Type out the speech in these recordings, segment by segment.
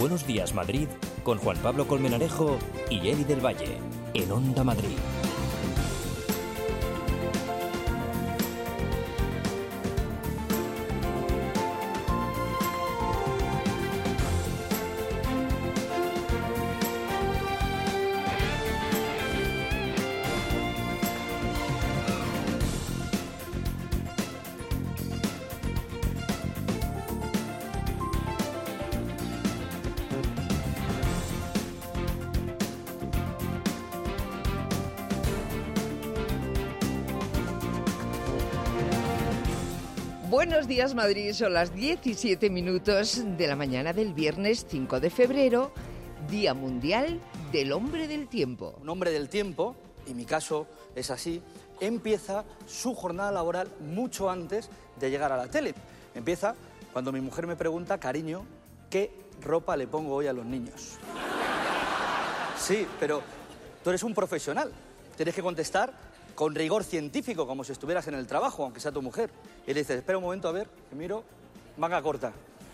Buenos Días Madrid con Juan Pablo Colmenarejo y Eli del Valle en Onda Madrid. Buenos días Madrid, son las 17 minutos de la mañana del viernes 5 de febrero, Día Mundial del Hombre del Tiempo. Un hombre del tiempo, en mi caso es así, empieza su jornada laboral mucho antes de llegar a la tele. Empieza cuando mi mujer me pregunta, cariño, ¿qué ropa le pongo hoy a los niños? Sí, pero tú eres un profesional, tienes que contestar con rigor científico, como si estuvieras en el trabajo, aunque sea tu mujer. Y le dices, espera un momento, a ver, que miro, manga corta.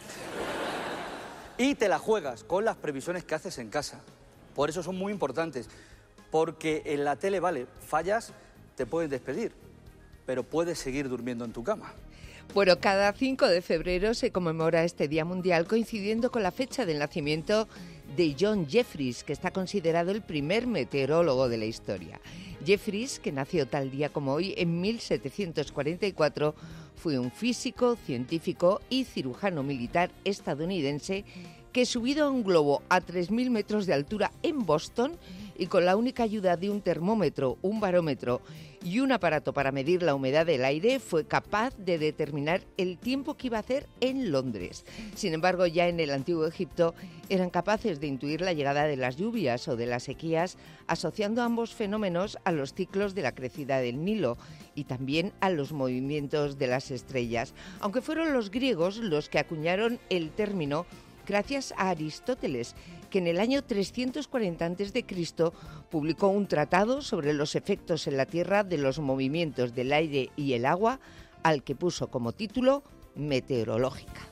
Y te la juegas con las previsiones que haces en casa. Por eso son muy importantes, porque en la tele, vale, fallas, te pueden despedir, pero puedes seguir durmiendo en tu cama. Bueno, cada 5 de febrero se conmemora este Día Mundial coincidiendo con la fecha del nacimiento de John Jeffries, que está considerado el primer meteorólogo de la historia. Jeffries, que nació tal día como hoy en 1744, fue un físico, científico y cirujano militar estadounidense que, subido a un globo a 3.000 metros de altura en Boston y con la única ayuda de un termómetro, un barómetro y un aparato para medir la humedad del aire, fue capaz de determinar el tiempo que iba a hacer en Londres. Sin embargo, ya en el antiguo Egipto eran capaces de intuir la llegada de las lluvias o de las sequías, asociando ambos fenómenos a los ciclos de la crecida del Nilo y también a los movimientos de las estrellas, aunque fueron los griegos los que acuñaron el término gracias a Aristóteles, que en el año 340 a.C. publicó un tratado sobre los efectos en la Tierra de los movimientos del aire y el agua, al que puso como título Meteorológica.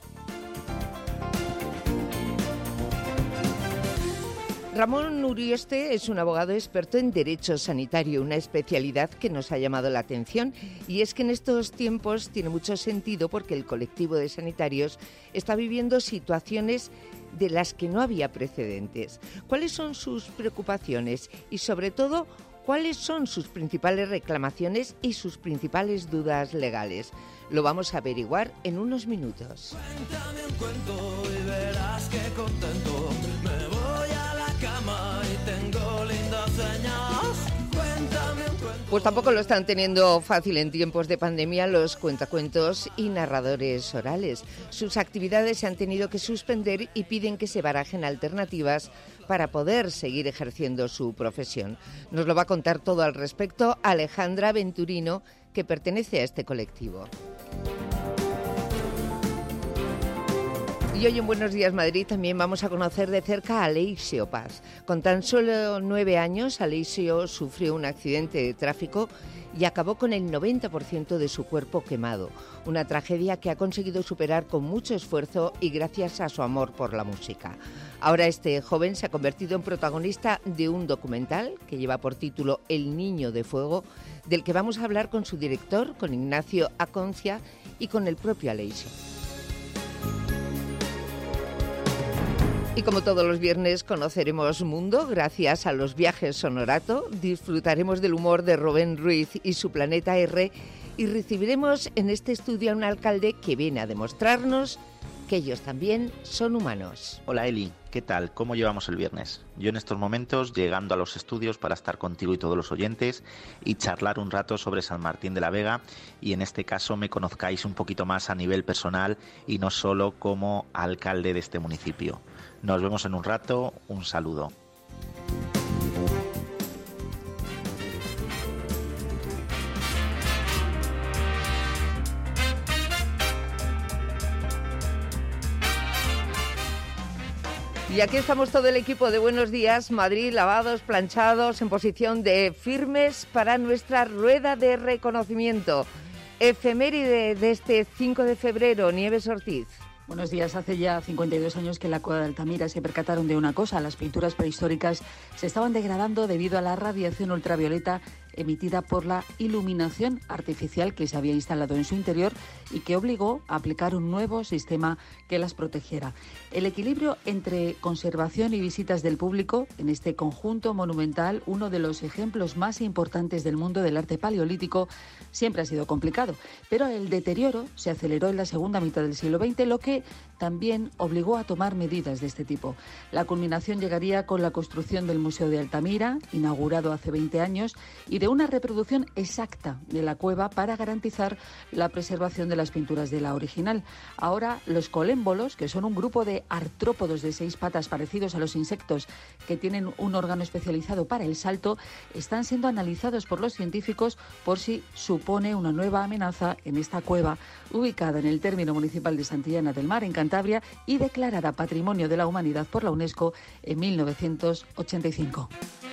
Ramón Urioste es un abogado experto en derecho sanitario, una especialidad que nos ha llamado la atención, y es que en estos tiempos tiene mucho sentido porque el colectivo de sanitarios está viviendo situaciones de las que no había precedentes. ¿Cuáles son sus preocupaciones y, sobre todo, cuáles son sus principales reclamaciones y sus principales dudas legales? Lo vamos a averiguar en unos minutos. Cuéntame un cuento y verás qué contento me voy a la cama y tengo lindas señas. Cuéntame un cuento. Pues tampoco lo están teniendo fácil en tiempos de pandemia los cuentacuentos y narradores orales. Sus actividades se han tenido que suspender y piden que se barajen alternativas para poder seguir ejerciendo su profesión. Nos lo va a contar todo al respecto Alejandra Venturino, que pertenece a este colectivo. Y hoy en Buenos Días Madrid también vamos a conocer de cerca a Aleixio Paz. Con tan solo 9 años, Aleixio sufrió un accidente de tráfico y acabó con el 90% de su cuerpo quemado. Una tragedia que ha conseguido superar con mucho esfuerzo y gracias a su amor por la música. Ahora este joven se ha convertido en protagonista de un documental que lleva por título El Niño de Fuego, del que vamos a hablar con su director, con Ignacio Aconcia, y con el propio Aleixio. Y como todos los viernes conoceremos mundo gracias a los viajes Sonorato, disfrutaremos del humor de Rubén Ruiz y su Planeta R, y recibiremos en este estudio a un alcalde que viene a demostrarnos que ellos también son humanos. Hola Eli, ¿qué tal? ¿Cómo llevamos el viernes? Yo en estos momentos llegando a los estudios para estar contigo y todos los oyentes y charlar un rato sobre San Martín de la Vega, y en este caso me conozcáis un poquito más a nivel personal y no solo como alcalde de este municipio. Nos vemos en un rato, un saludo. Y aquí estamos todo el equipo de Buenos Días Madrid, lavados, planchados, en posición de firmes para nuestra rueda de reconocimiento. Efeméride de este 5 de febrero, Nieves Ortiz. Buenos días. Hace ya 52 años que en la cueva de Altamira se percataron de una cosa. Las pinturas prehistóricas se estaban degradando debido a la radiación ultravioleta emitida por la iluminación artificial que se había instalado en su interior y que obligó a aplicar un nuevo sistema que las protegiera. El equilibrio entre conservación y visitas del público en este conjunto monumental, uno de los ejemplos más importantes del mundo del arte paleolítico, siempre ha sido complicado. Pero el deterioro se aceleró en la segunda mitad del siglo XX, lo que también obligó a tomar medidas de este tipo. La culminación llegaría con la construcción del Museo de Altamira, inaugurado hace 20 años, y de una reproducción exacta de la cueva para garantizar la preservación de las pinturas de la original. Ahora, los colémbolos, que son un grupo de artrópodos de 6 patas parecidos a los insectos que tienen un órgano especializado para el salto, están siendo analizados por los científicos por si supone una nueva amenaza en esta cueva, ubicada en el término municipal de Santillana del Mar, en Cantabria, y declarada Patrimonio de la Humanidad por la UNESCO en 1985.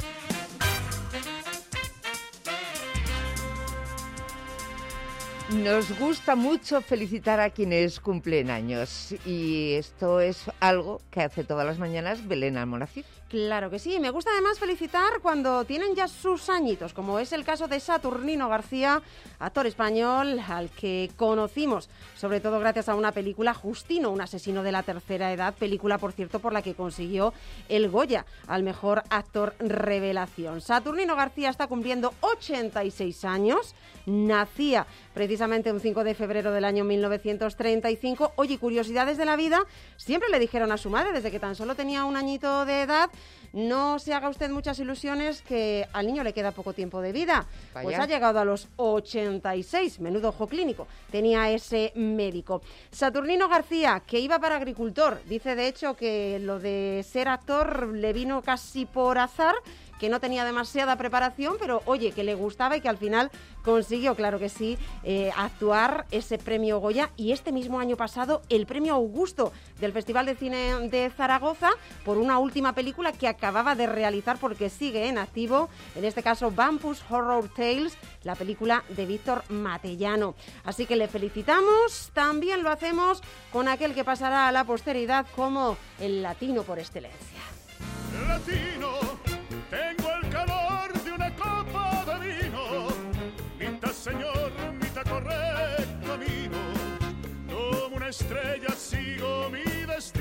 Nos gusta mucho felicitar a quienes cumplen años y esto es algo que hace todas las mañanas Belén Almonacid. Claro que sí, me gusta además felicitar cuando tienen ya sus añitos, como es el caso de Saturnino García, actor español al que conocimos, sobre todo gracias a una película, Justino, un asesino de la tercera edad, película, por cierto, por la que consiguió el Goya al mejor actor revelación. Saturnino García está cumpliendo 86 años, nacía precisamente un 5 de febrero del año 1935. Oye, curiosidades de la vida, siempre le dijeron a su madre, desde que tan solo tenía un añito de edad, no se haga usted muchas ilusiones que al niño le queda poco tiempo de vida. Vaya. Pues ha llegado a los 86, menudo ojo clínico tenía ese médico. Saturnino García, que iba para agricultor, dice de hecho que lo de ser actor le vino casi por azar, que no tenía demasiada preparación, pero oye, que le gustaba y que al final consiguió, claro que sí, actuar ese premio Goya, y este mismo año pasado el premio Augusto del Festival de Cine de Zaragoza por una última película que acababa de realizar, porque sigue en activo, en este caso Vampus Horror Tales, la película de Víctor Matellano. Así que le felicitamos, también lo hacemos con aquel que pasará a la posteridad como el latino por excelencia. Latino, tengo el calor de una copa de vino, mitad señor, mitad correcto amigo, como una estrella sigo mi destino.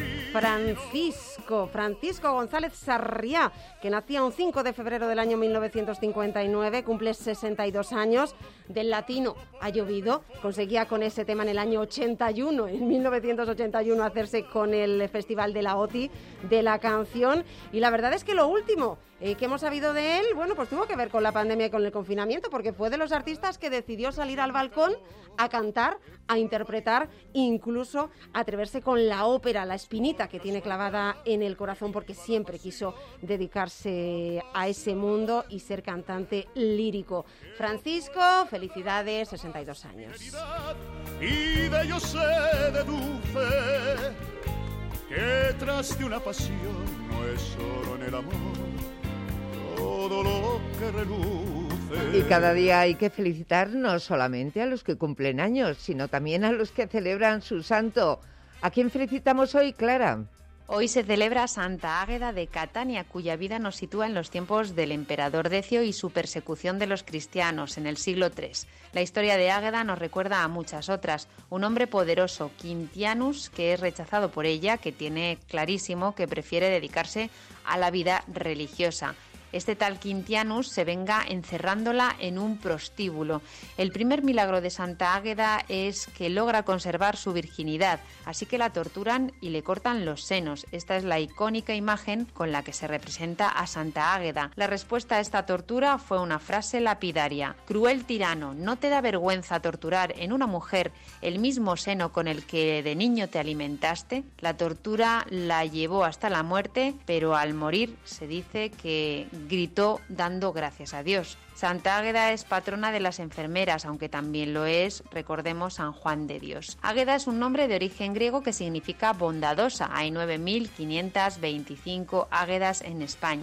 Francisco González Sarriá, que nacía un 5 de febrero del año 1959, cumple 62 años. Del latino ha llovido, conseguía con ese tema en el año 81, en 1981, hacerse con el Festival de la OTI de la canción, y la verdad es que lo último que hemos sabido de él, bueno, pues tuvo que ver con la pandemia y con el confinamiento, porque fue de los artistas que decidió salir al balcón a cantar, a interpretar, incluso a atreverse con la ópera La Espinita, que tiene clavada en el corazón, porque siempre quiso dedicarse a ese mundo y ser cantante lírico. Francisco, felicidades, 62 años. Y de ello se deduce que tras de una pasión no es solo en el amor todo lo que reluce. Y cada día hay que felicitar no solamente a los que cumplen años, sino también a los que celebran su santo. ¿A quién felicitamos hoy, Clara? Hoy se celebra Santa Águeda de Catania, cuya vida nos sitúa en los tiempos del emperador Decio y su persecución de los cristianos en el siglo III. La historia de Águeda nos recuerda a muchas otras. Un hombre poderoso, Quintianus, que es rechazado por ella, que tiene clarísimo que prefiere dedicarse a la vida religiosa. Este tal Quintianus se venga encerrándola en un prostíbulo. El primer milagro de Santa Águeda es que logra conservar su virginidad, así que la torturan y le cortan los senos. Esta es la icónica imagen con la que se representa a Santa Águeda. La respuesta a esta tortura fue una frase lapidaria: «Cruel tirano, ¿no te da vergüenza torturar en una mujer el mismo seno con el que de niño te alimentaste?». La tortura la llevó hasta la muerte, pero al morir se dice que gritó dando gracias a Dios. Santa Águeda es patrona de las enfermeras, aunque también lo es, recordemos, San Juan de Dios. Águeda es un nombre de origen griego que significa bondadosa. Hay 9.525 águedas en España.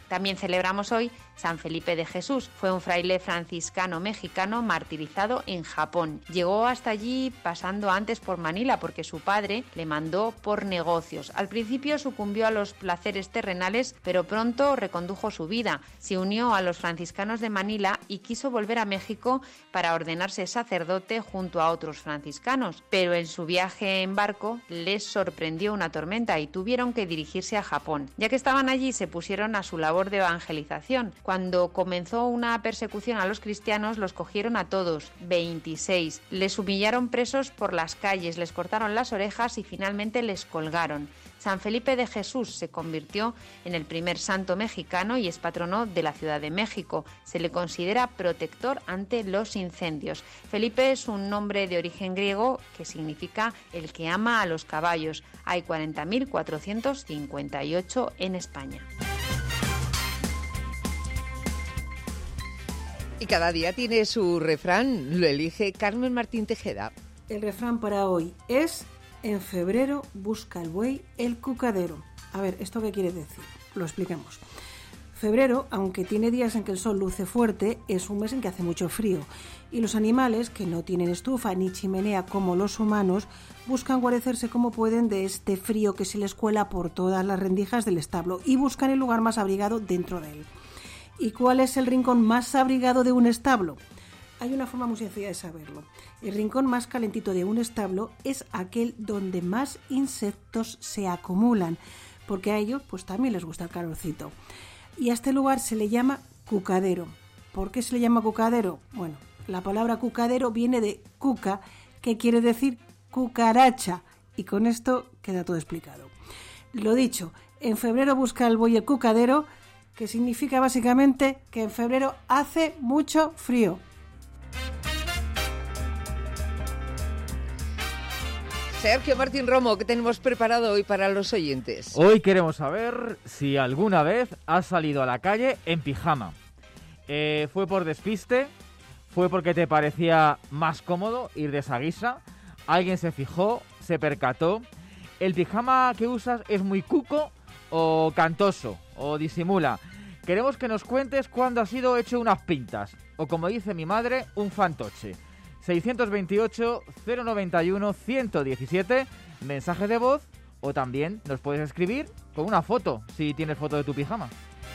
También celebramos hoy San Felipe de Jesús. Fue un fraile franciscano mexicano martirizado en Japón. Llegó hasta allí pasando antes por Manila porque su padre le mandó por negocios. Al principio sucumbió a los placeres terrenales, pero pronto recondujo su vida. Se unió a los franciscanos de Manila y quiso volver a México para ordenarse sacerdote junto a otros franciscanos. Pero en su viaje en barco les sorprendió una tormenta y tuvieron que dirigirse a Japón. Ya que estaban allí, se pusieron a su labor de evangelización. Cuando comenzó una persecución a los cristianos, los cogieron a todos, 26. Les humillaron presos por las calles, les cortaron las orejas y finalmente les colgaron. San Felipe de Jesús se convirtió en el primer santo mexicano y es patrono de la Ciudad de México. Se le considera protector ante los incendios. Felipe es un nombre de origen griego que significa el que ama a los caballos. Hay 40.458 en España. Y cada día tiene su refrán, lo elige Carmen Martín Tejeda. El refrán para hoy es: en febrero busca el buey el cucadero. A ver, ¿esto qué quiere decir? Lo explicamos. Febrero, aunque tiene días en que el sol luce fuerte, es un mes en que hace mucho frío. Y los animales, que no tienen estufa ni chimenea como los humanos, buscan guarecerse como pueden de este frío que se les cuela por todas las rendijas del establo y buscan el lugar más abrigado dentro de él. ¿Y cuál es el rincón más abrigado de un establo? Hay una forma muy sencilla de saberlo. El rincón más calentito de un establo es aquel donde más insectos se acumulan, porque a ellos pues también les gusta el calorcito. Y a este lugar se le llama cucadero. ¿Por qué se le llama cucadero? Bueno, la palabra cucadero viene de cuca, que quiere decir cucaracha, y con esto queda todo explicado. Lo dicho, en febrero busca el buey el cucadero, que significa básicamente que en febrero hace mucho frío. Sergio Martín Romo, ¿qué tenemos preparado hoy para los oyentes? Hoy queremos saber si alguna vez has salido a la calle en pijama. ¿Fue por despiste? ¿Fue porque te parecía más cómodo ir de esa guisa? ¿Alguien se fijó? ¿Se percató? ¿El pijama que usas es muy cuco o cantoso o disimula? Queremos que nos cuentes cuándo has ido hecho unas pintas o, como dice mi madre, un fantoche. 628-091-117, mensaje de voz, o también nos puedes escribir con una foto, si tienes foto de tu pijama.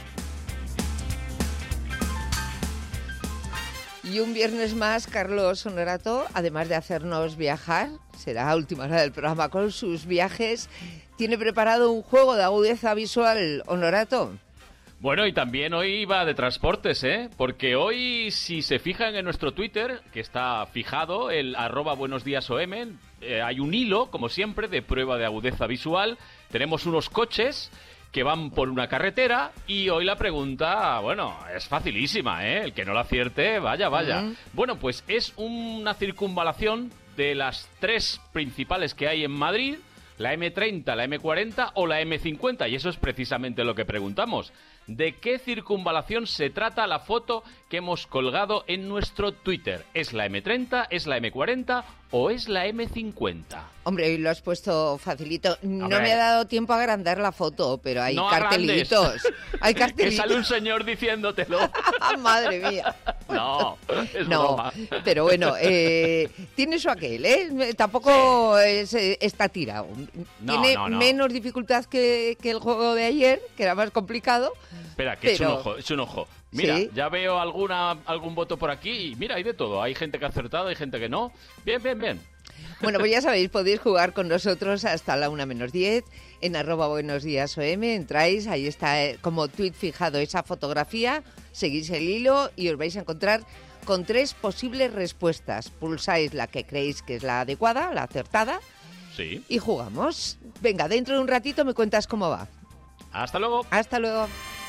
Y un viernes más, Carlos Honorato, además de hacernos viajar, será a última hora del programa con sus viajes, tiene preparado un juego de agudeza visual. Honorato. Bueno, y también hoy va de transportes, porque hoy, si se fijan en nuestro Twitter, que está fijado, el @buenosdiasom, hay un hilo, como siempre, de prueba de agudeza visual. Tenemos unos coches que van por una carretera y hoy la pregunta, bueno, es facilísima, el que no la acierte, vaya. Bueno, pues es una circunvalación de las tres principales que hay en Madrid, la M30, la M40 o la M50, y eso es precisamente lo que preguntamos. ¿De qué circunvalación se trata la foto que hemos colgado en nuestro Twitter? ¿Es la M30, es la M40 o es la M50? Hombre, hoy lo has puesto facilito. No me ha dado tiempo a agrandar la foto, pero hay cartelitos. Hay cartelitos. Que sale un señor diciéndotelo. Madre mía. No, es broma. Pero bueno, tiene eso aquel, Tampoco está tirado. Tiene menos dificultad que el juego de ayer, que era más complicado. Espera, que es un ojo. Mira, ¿sí? Ya veo algún voto por aquí y mira, hay de todo. Hay gente que ha acertado, hay gente que no. Bien. Bueno, pues ya sabéis, podéis jugar con nosotros hasta la 1:10 en @buenosdiasom. Entráis, ahí está como tweet fijado esa fotografía, seguís el hilo y os vais a encontrar con 3 posibles respuestas. Pulsáis la que creéis que es la adecuada, la acertada, sí, y jugamos. Venga, dentro de un ratito me cuentas cómo va. Hasta luego. Hasta luego.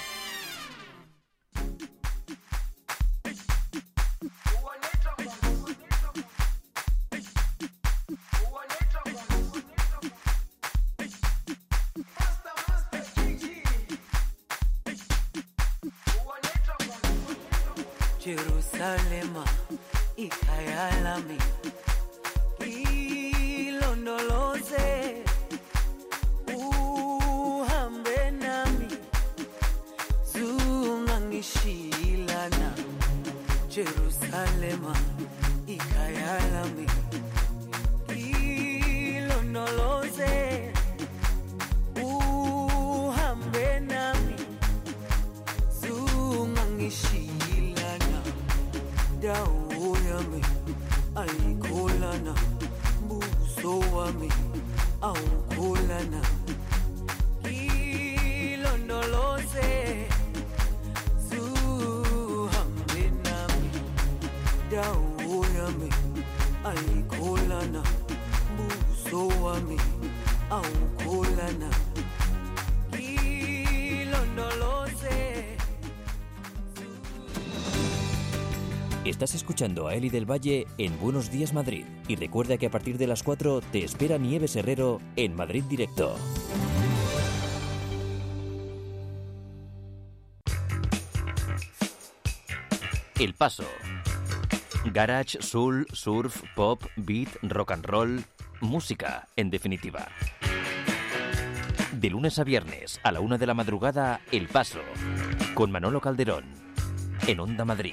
Jerusalema ikayalami ilondoloze uhambe nami Jerusalema, ikhaya lami. Ilondoloze, uhambe nami, zungangishiyilana, dawo yami, ayikholana, buso wami, awukholana. Ilondoloze, zuhambe nami, dawo yami, ayikholana, buso wami, awukholana. Ilondoloze. Estás escuchando a Eli del Valle en Buenos Días Madrid. Y recuerda que a partir de las 4 te espera Nieves Herrero en Madrid Directo. El Paso. Garage, soul, surf, pop, beat, rock and roll. Música, en definitiva. De lunes a viernes a la 1 de la madrugada, El Paso. Con Manolo Calderón. En Onda Madrid.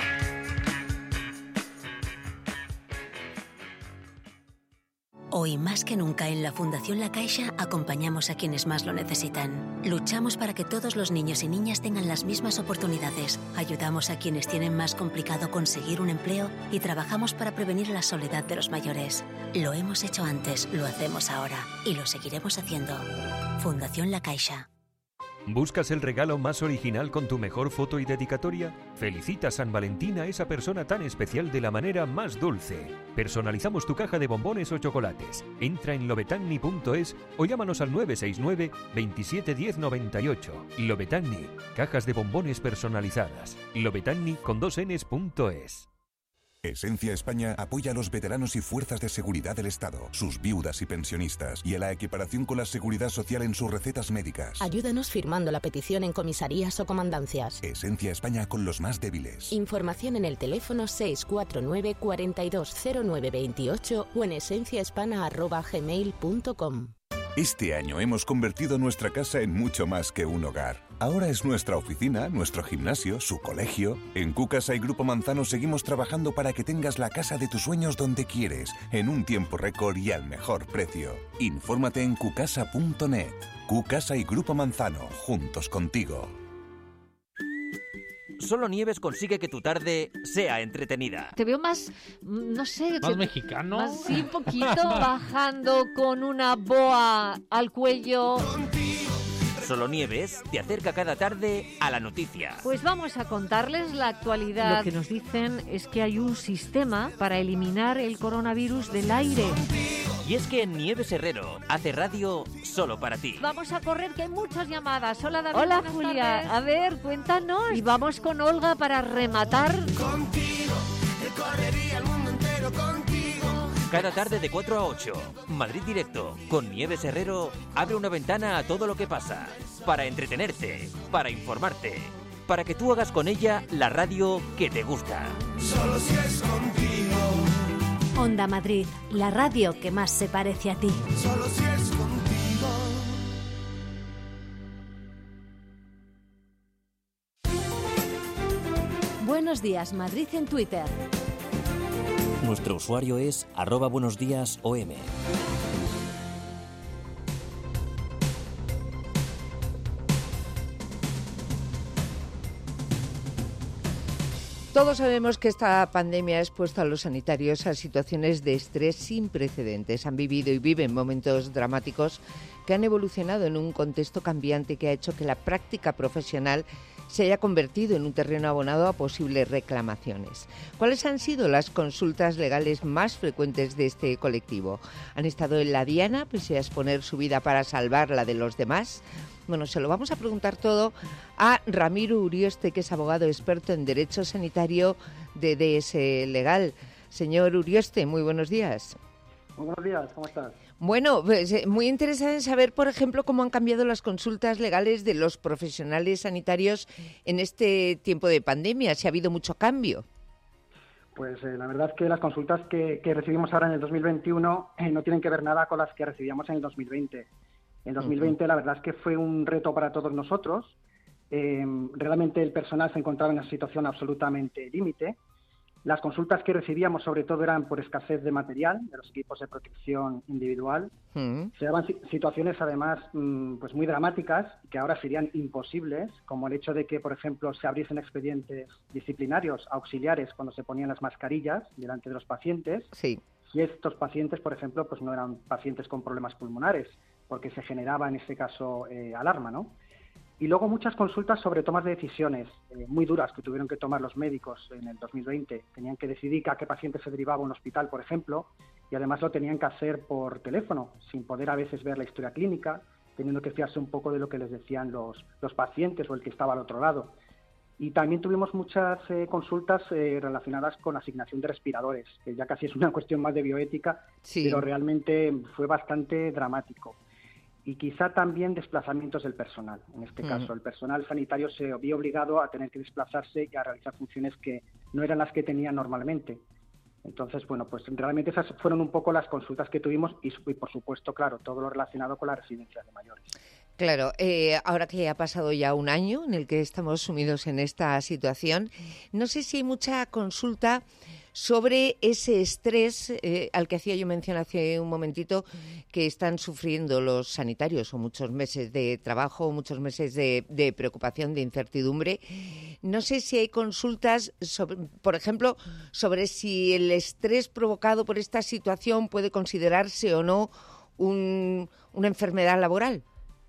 Hoy más que nunca en la Fundación La Caixa acompañamos a quienes más lo necesitan. Luchamos para que todos los niños y niñas tengan las mismas oportunidades. Ayudamos a quienes tienen más complicado conseguir un empleo y trabajamos para prevenir la soledad de los mayores. Lo hemos hecho antes, lo hacemos ahora y lo seguiremos haciendo. Fundación La Caixa. ¿Buscas el regalo más original con tu mejor foto y dedicatoria? Felicita a San Valentín a esa persona tan especial de la manera más dulce. Personalizamos tu caja de bombones o chocolates. Entra en lobetanni.es o llámanos al 969 27 10 98. Lobetanni, cajas de bombones personalizadas. Lobetanni con 2ns.es. Esencia España apoya a los veteranos y fuerzas de seguridad del Estado, sus viudas y pensionistas, y a la equiparación con la seguridad social en sus recetas médicas. Ayúdanos firmando la petición en comisarías o comandancias. Esencia España con los más débiles. Información en el teléfono 649 420928 o en esenciahispana@gmail.com. Este año hemos convertido nuestra casa en mucho más que un hogar. Ahora es nuestra oficina, nuestro gimnasio, su colegio. En Cucasa y Grupo Manzano seguimos trabajando para que tengas la casa de tus sueños donde quieres, en un tiempo récord y al mejor precio. Infórmate en cucasa.net. Cucasa y Grupo Manzano, juntos contigo. Solo Nieves consigue que tu tarde sea entretenida. Te veo más, no sé... ¿Más mexicano? Más, sí, un poquito, bajando con una boa al cuello. Solo Nieves te acerca cada tarde a la noticia. Pues vamos a contarles la actualidad. Lo que nos dicen es que hay un sistema para eliminar el coronavirus del aire. Y es que Nieves Herrero hace radio solo para ti. Vamos a correr, que hay muchas llamadas. Hola, David. Hola, buenas Julia. tardes. A ver, cuéntanos. Y vamos con Olga para rematar. Contigo, recorrería el mundo entero contigo. Cada tarde de 4 a 8, Madrid Directo, con Nieves Herrero, abre una ventana a todo lo que pasa. Para entretenerte, para informarte, para que tú hagas con ella la radio que te gusta. Solo si es contigo. Onda Madrid, la radio que más se parece a ti. Solo si es contigo. Buenos días, Madrid en Twitter. Nuestro usuario es @buenosdiasom. Todos sabemos que esta pandemia ha expuesto a los sanitarios a situaciones de estrés sin precedentes. Han vivido y viven momentos dramáticos que han evolucionado en un contexto cambiante que ha hecho que la práctica profesional se haya convertido en un terreno abonado a posibles reclamaciones. ¿Cuáles han sido las consultas legales más frecuentes de este colectivo? ¿Han estado en la diana, pese a exponer su vida para salvar la de los demás? Bueno, se lo vamos a preguntar todo a Ramiro Urioste, que es abogado experto en Derecho Sanitario de DS Legal. Señor Urioste, muy buenos días. Muy buenos días, ¿cómo estás? Bueno, pues, muy interesada en saber, por ejemplo, cómo han cambiado las consultas legales de los profesionales sanitarios en este tiempo de pandemia, si ha habido mucho cambio. Pues la verdad es que las consultas que recibimos ahora en el 2021 no tienen que ver nada con las que recibíamos en el 2020. En 2020 la verdad es que fue un reto para todos nosotros. Realmente el personal se encontraba en una situación absolutamente límite Las consultas que recibíamos sobre todo eran por escasez de material, de los equipos de protección individual. Se daban situaciones además pues muy dramáticas que ahora serían imposibles, como el hecho de que, por ejemplo, se abriesen expedientes disciplinarios auxiliares cuando se ponían las mascarillas delante de los pacientes. Sí. Y estos pacientes, por ejemplo, pues no eran pacientes con problemas pulmonares, porque se generaba en ese caso alarma, ¿no? Y luego muchas consultas sobre tomas de decisiones muy duras que tuvieron que tomar los médicos en el 2020. Tenían que decidir a qué paciente se derivaba a un hospital, por ejemplo, y además lo tenían que hacer por teléfono, sin poder a veces ver la historia clínica, teniendo que fiarse un poco de lo que les decían los pacientes o el que estaba al otro lado. Y también tuvimos muchas consultas relacionadas con asignación de respiradores, que ya casi es una cuestión más de bioética, pero realmente fue bastante dramático. Y quizá también desplazamientos del personal. En este caso, el personal sanitario se vio obligado a tener que desplazarse y a realizar funciones que no eran las que tenía normalmente. Entonces, bueno, pues realmente esas fueron un poco las consultas que tuvimos y por supuesto, claro, todo lo relacionado con las residencias de mayores. Claro, ahora que ha pasado ya un año en el que estamos sumidos en esta situación, no sé si hay mucha consulta sobre ese estrés al que hacía yo mención hace un momentito, que están sufriendo los sanitarios, o muchos meses de trabajo, muchos meses de preocupación, de incertidumbre. No sé si hay consultas, por ejemplo, sobre si el estrés provocado por esta situación puede considerarse o no una enfermedad laboral.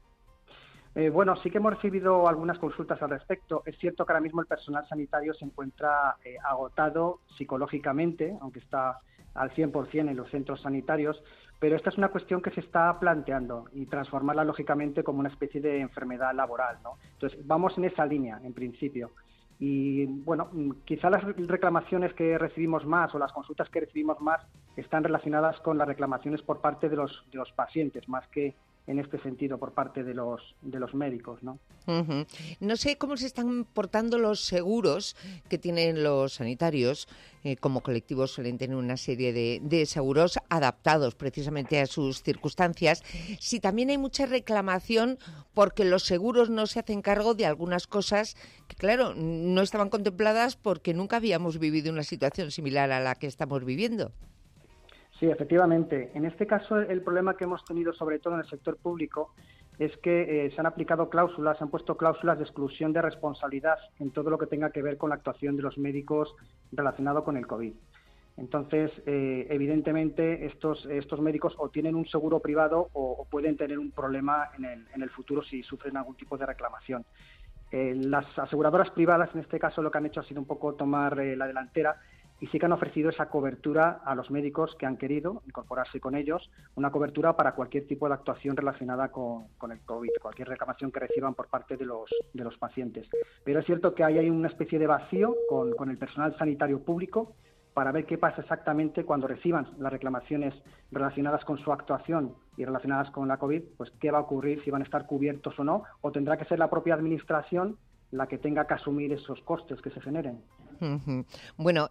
Bueno, sí que hemos recibido algunas consultas al respecto. Es cierto que ahora mismo el personal sanitario se encuentra agotado psicológicamente, aunque está al 100% en los centros sanitarios, pero esta es una cuestión que se está planteando y transformarla lógicamente como una especie de enfermedad laboral, ¿no? Entonces, vamos en esa línea, en principio. Y bueno, quizá las reclamaciones que recibimos más o las consultas que recibimos más están relacionadas con las reclamaciones por parte de los pacientes, más que en este sentido por parte de los médicos, ¿no? Uh-huh. No sé cómo se están portando los seguros que tienen los sanitarios. Como colectivos suelen tener una serie de seguros adaptados precisamente a sus circunstancias. Si también hay mucha reclamación porque los seguros no se hacen cargo de algunas cosas que, claro, no estaban contempladas porque nunca habíamos vivido una situación similar a la que estamos viviendo. Sí, efectivamente. En este caso, el problema que hemos tenido, sobre todo en el sector público, es que se han aplicado cláusulas, se han puesto cláusulas de exclusión de responsabilidad en todo lo que tenga que ver con la actuación de los médicos relacionado con el COVID. Entonces, evidentemente, estos médicos o tienen un seguro privado o pueden tener un problema en el futuro si sufren algún tipo de reclamación. Las aseguradoras privadas, en este caso, lo que han hecho ha sido un poco tomar la delantera y sí que han ofrecido esa cobertura a los médicos que han querido incorporarse con ellos, una cobertura para cualquier tipo de actuación relacionada con el COVID, cualquier reclamación que reciban por parte de los pacientes. Pero es cierto que hay una especie de vacío con el personal sanitario público para ver qué pasa exactamente cuando reciban las reclamaciones relacionadas con su actuación y relacionadas con la COVID, pues qué va a ocurrir, si van a estar cubiertos o no, o tendrá que ser la propia administración la que tenga que asumir esos costes que se generen. Uh-huh. Bueno,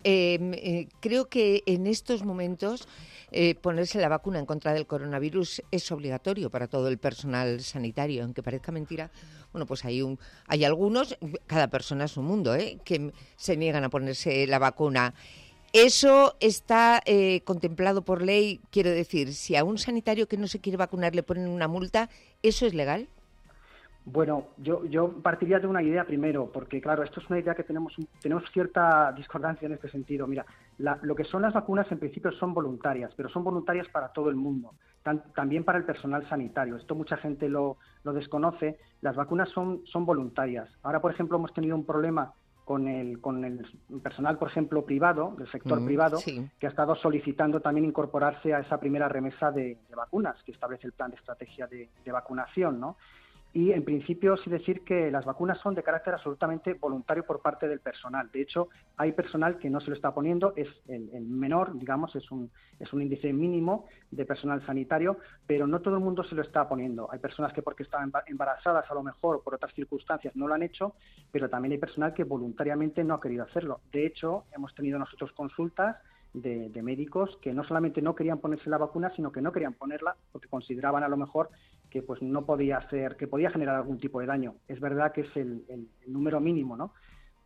creo que en estos momentos ponerse la vacuna en contra del coronavirus es obligatorio para todo el personal sanitario, aunque parezca mentira. Bueno, pues hay algunos, cada persona es un mundo, que se niegan a ponerse la vacuna. ¿Eso está contemplado por ley? Quiero decir, si a un sanitario que no se quiere vacunar le ponen una multa, ¿eso es legal? Bueno, yo partiría de una idea primero, porque claro, esto es una idea que tenemos cierta discordancia en este sentido. Mira, lo que son las vacunas en principio son voluntarias, pero son voluntarias para todo el mundo, también para el personal sanitario. Esto mucha gente lo desconoce. Las vacunas son voluntarias. Ahora, por ejemplo, hemos tenido un problema con el personal, por ejemplo, privado, del sector privado, sí, que ha estado solicitando también incorporarse a esa primera remesa de vacunas que establece el plan de estrategia de vacunación, ¿no? Y, en principio, sí decir que las vacunas son de carácter absolutamente voluntario por parte del personal. De hecho, hay personal que no se lo está poniendo, es el menor, digamos, es un índice mínimo de personal sanitario, pero no todo el mundo se lo está poniendo. Hay personas que porque están embarazadas, a lo mejor, por otras circunstancias, no lo han hecho, pero también hay personal que voluntariamente no ha querido hacerlo. De hecho, hemos tenido nosotros consultas de médicos que no solamente no querían ponerse la vacuna, sino que no querían ponerla porque consideraban a lo mejor que pues no podía ser, que podía generar algún tipo de daño. Es verdad que es el número mínimo, ¿no?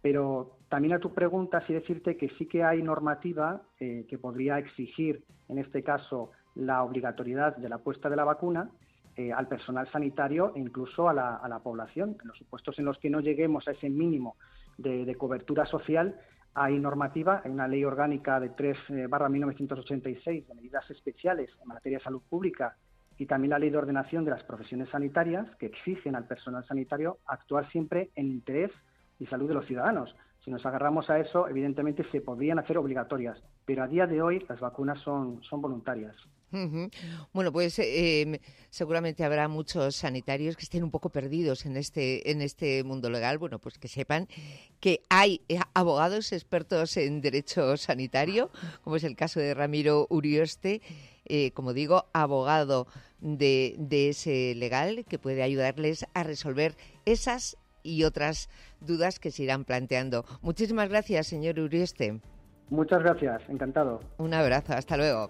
Pero también a tu pregunta, sí decirte que sí que hay normativa que podría exigir, en este caso, la obligatoriedad de la puesta de la vacuna al personal sanitario e incluso a la población. En los supuestos en los que no lleguemos a ese mínimo de cobertura social, hay normativa, hay una ley orgánica de 3/1986 de medidas especiales en materia de salud pública y también la ley de ordenación de las profesiones sanitarias que exigen al personal sanitario actuar siempre en interés y salud de los ciudadanos. Si nos agarramos a eso, evidentemente se podrían hacer obligatorias, pero a día de hoy las vacunas son voluntarias. Uh-huh. Bueno, pues seguramente habrá muchos sanitarios que estén un poco perdidos en este mundo legal. Bueno, pues que sepan que hay abogados expertos en derecho sanitario, como es el caso de Ramiro Urioste, como digo, abogado de ese legal, que puede ayudarles a resolver esas y otras dudas que se irán planteando. Muchísimas gracias, señor Urioste. Muchas gracias, encantado. Un abrazo, hasta luego.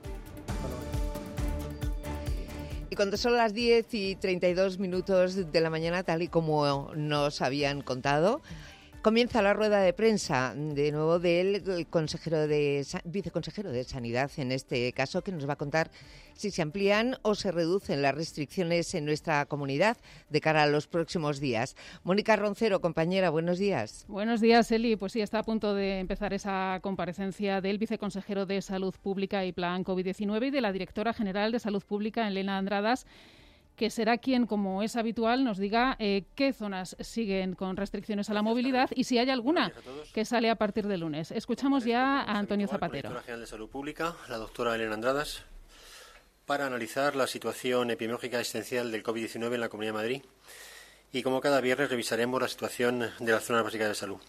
Y cuando son las 10:32 de la mañana, tal y como nos habían contado, comienza la rueda de prensa de nuevo del viceconsejero de Sanidad, en este caso, que nos va a contar si se amplían o se reducen las restricciones en nuestra comunidad de cara a los próximos días. Mónica Roncero, compañera, buenos días. Buenos días, Eli. Pues sí, está a punto de empezar esa comparecencia del viceconsejero de Salud Pública y Plan COVID-19 y de la directora general de Salud Pública, Elena Andradas, que será quien, como es habitual, nos diga qué zonas siguen con restricciones a la movilidad y si hay alguna que sale a partir del lunes. Escuchamos ya a Antonio Zapatero. La directora general de Salud Pública, la doctora Elena Andradas, para analizar la situación epidemiológica existencial del COVID-19 en la Comunidad de Madrid y, como cada viernes, revisaremos la situación de las zonas básicas de salud.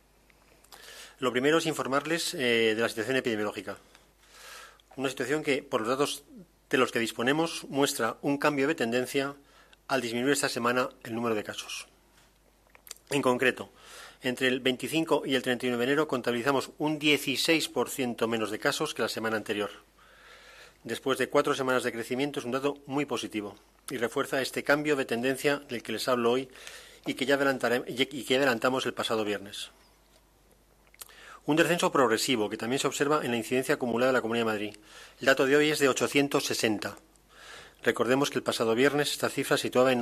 Lo primero es informarles de la situación epidemiológica. Una situación que, por los datos de los que disponemos, muestra un cambio de tendencia al disminuir esta semana el número de casos. En concreto, entre el 25 y el 31 de enero contabilizamos un 16% menos de casos que la semana anterior. Después de 4 semanas de crecimiento, es un dato muy positivo y refuerza este cambio de tendencia del que les hablo hoy y que ya adelantamos el pasado viernes. Un descenso progresivo que también se observa en la incidencia acumulada de la Comunidad de Madrid. El dato de hoy es de 860. Recordemos que el pasado viernes esta cifra se situaba en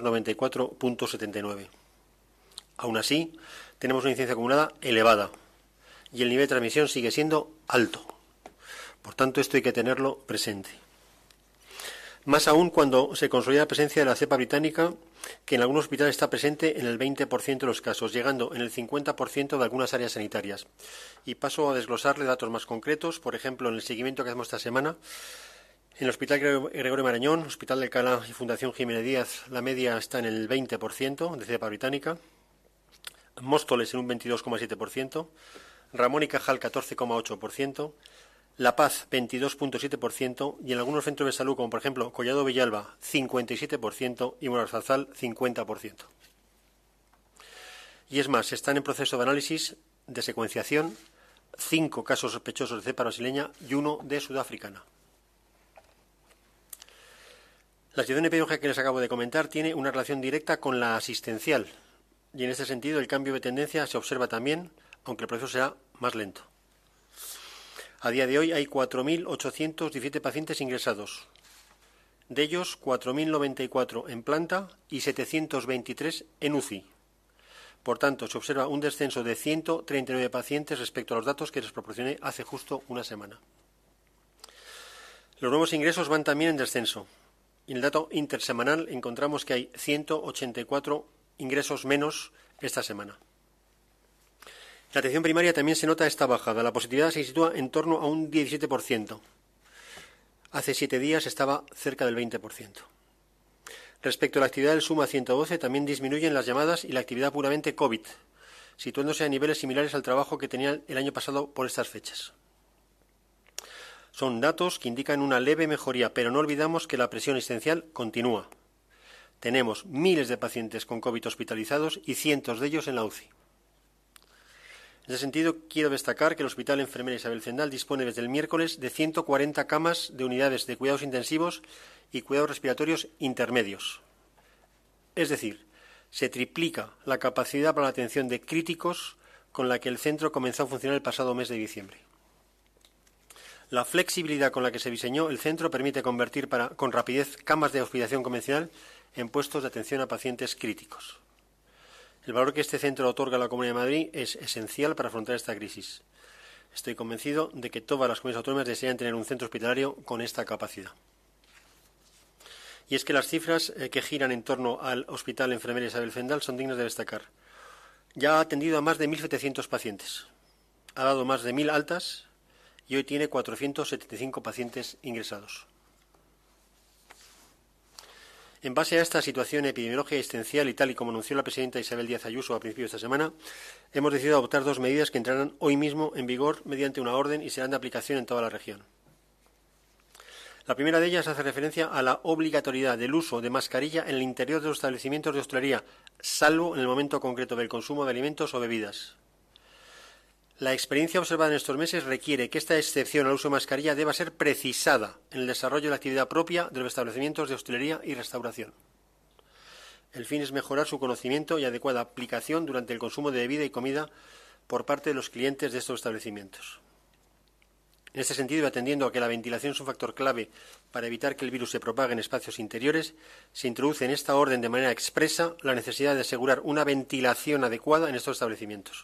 994.79. Aún así, tenemos una incidencia acumulada elevada y el nivel de transmisión sigue siendo alto. Por tanto, esto hay que tenerlo presente. Más aún cuando se consolida la presencia de la cepa británica, que en algunos hospitales está presente en el 20% de los casos, llegando en el 50% de algunas áreas sanitarias. Y paso a desglosarle datos más concretos, por ejemplo, en el seguimiento que hacemos esta semana. En el Hospital Gregorio Marañón, Hospital de Alcalá y Fundación Jiménez Díaz, la media está en el 20% de cepa británica. Móstoles en un 22,7%. Ramón y Cajal 14,8%. La Paz, 22,7%, y en algunos centros de salud, como por ejemplo Collado Villalba, 57%, y Morazarzal, 50%. Y es más, están en proceso de análisis de secuenciación 5 casos sospechosos de cepa brasileña y 1 de sudafricana. La situación epidemiológica que les acabo de comentar tiene una relación directa con la asistencial, y en este sentido el cambio de tendencia se observa también, aunque el proceso será más lento. A día de hoy hay 4.817 pacientes ingresados. De ellos, 4.094 en planta y 723 en UCI. Por tanto, se observa un descenso de 139 pacientes respecto a los datos que les proporcioné hace justo una semana. Los nuevos ingresos van también en descenso. Y en el dato intersemanal encontramos que hay 184 ingresos menos esta semana. La atención primaria también se nota esta bajada. La positividad se sitúa en torno a un 17%. Hace 7 días estaba cerca del 20%. Respecto a la actividad del Suma 112, también disminuyen las llamadas y la actividad puramente COVID, situándose a niveles similares al trabajo que tenían el año pasado por estas fechas. Son datos que indican una leve mejoría, pero no olvidamos que la presión asistencial continúa. Tenemos miles de pacientes con COVID hospitalizados y cientos de ellos en la UCI. En ese sentido, quiero destacar que el Hospital Enfermera Isabel Zendal dispone desde el miércoles de 140 camas de unidades de cuidados intensivos y cuidados respiratorios intermedios. Es decir, se triplica la capacidad para la atención de críticos con la que el centro comenzó a funcionar el pasado mes de diciembre. La flexibilidad con la que se diseñó el centro permite convertir con rapidez camas de hospitalización convencional en puestos de atención a pacientes críticos. El valor que este centro otorga a la Comunidad de Madrid es esencial para afrontar esta crisis. Estoy convencido de que todas las comunidades autónomas desean tener un centro hospitalario con esta capacidad. Y es que las cifras que giran en torno al Hospital Enfermería Isabel Zendal son dignas de destacar. Ya ha atendido a más de 1.700 pacientes, ha dado más de 1.000 altas y hoy tiene 475 pacientes ingresados. En base a esta situación epidemiológica existencial y tal y como anunció la presidenta Isabel Díaz Ayuso a principios de esta semana, hemos decidido adoptar 2 medidas que entrarán hoy mismo en vigor mediante una orden y serán de aplicación en toda la región. La primera de ellas hace referencia a la obligatoriedad del uso de mascarilla en el interior de los establecimientos de hostelería, salvo en el momento concreto del consumo de alimentos o bebidas. La experiencia observada en estos meses requiere que esta excepción al uso de mascarilla deba ser precisada en el desarrollo de la actividad propia de los establecimientos de hostelería y restauración. El fin es mejorar su conocimiento y adecuada aplicación durante el consumo de bebida y comida por parte de los clientes de estos establecimientos. En este sentido, y atendiendo a que la ventilación es un factor clave para evitar que el virus se propague en espacios interiores, se introduce en esta orden de manera expresa la necesidad de asegurar una ventilación adecuada en estos establecimientos.